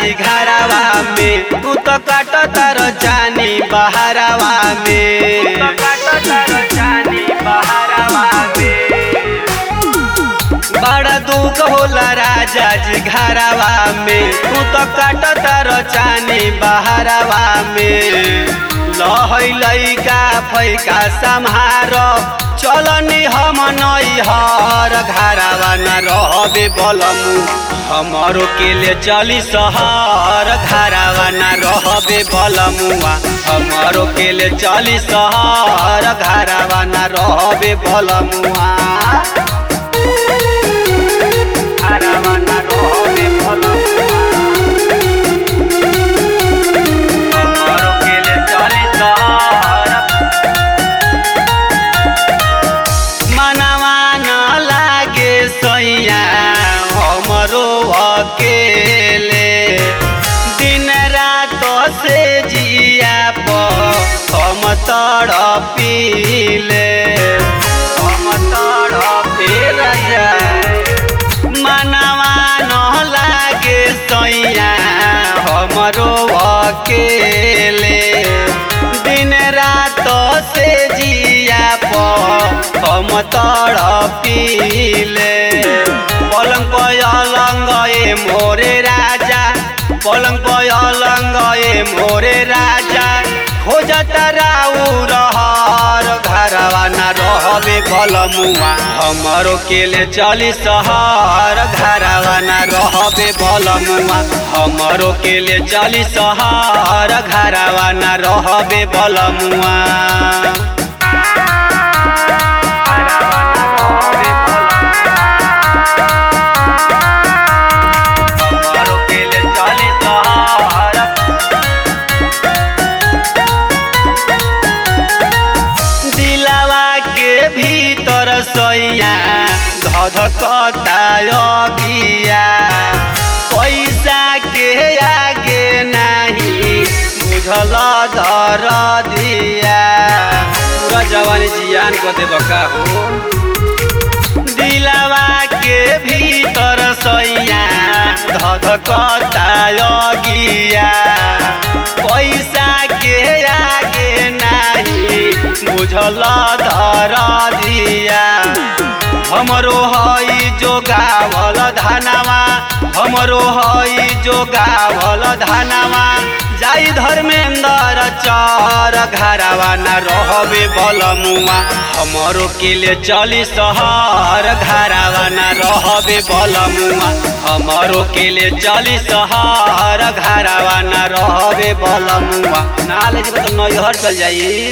जी घरवा में, तू तो काट तार जानी बहरवा में, बड़ा दुख होला राजा जी घरवा में, तू तो काट तार जानी बहरवा में। लहै लैका फैका सम्हार चलनी हम नैहर, घरवा न रहबे बलमु हमरो के ले चली शहर, घरवा न रहबे बलमुआ हमरो के ले चली शहर, घरवा न रहबे बलमुआ घरवा न रहबे बलमुआ हमरो के ले चली शहर। मनवा न लागे सैया हमरो अकेले, दिन रात से जिया हम तड़पिले, हम तड़पे राजा। मनवा न लागे सैया हमरो अकेले, दिन रात से जिया हम तड़पिले। पलंग पलंग ए मोरे राजा, पलंग पलंग ए मोरे राजा, खोजत राउ रहर, घरवा न रहबे बलमुआ हमरो के ले चली शहर, घरवा न रहबे बलमुआ हमरो के ले चली शहर, घरवा न रहबे बलमुआ। भीतर सैया धधकता अगिया, पैसा के आगे नहीं बुझल दरदिया, पूरा जवानी जियान को दे बका हो। दिलवा के भीतर सैया धधकता अगिया, पैसा के आगे नहीं बुझल दरदिया। हमरो हई जो गावल धनवा, हमरो हई जो गावल धनवा, जाई धर्मेंद्र चर, घरवा न रहबे बलमुआ हमरो के ले चली शहर, घरवा न रहबे बलमुआ हमरो के ले चली शहर, घरवा न रहबे बलमुआ। ना ले जब तो नैहर चल जाई।